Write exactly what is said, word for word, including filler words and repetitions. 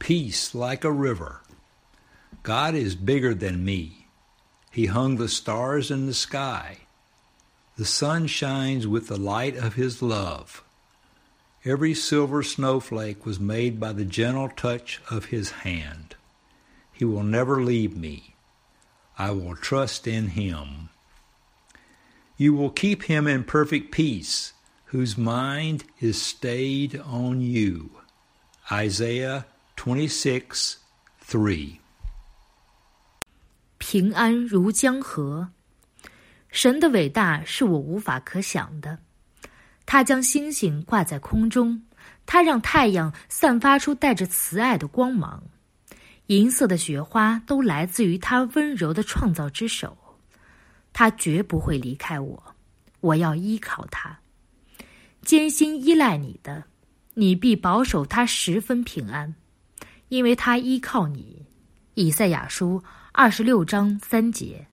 peace like a river. God is bigger than me. He hung the stars in the sky. The sun shines with the light of his love. Every silver snowflake was made by the gentle touch of his hand. He will never leave me. I will trust in him. You will keep him in perfect peace, whose mind is stayed on you. Isaiah twenty-six, three. 平安如江河。神的伟大是我无法可想的。他将星星挂在空中，他让太阳散发出带着慈爱的光芒。银色的雪花都来自于他温柔的创造之手。他绝不会离开我，我要依靠他。艰辛依赖你的，你必保守他十分平安，因为他依靠你。以赛亚书二十六章三节。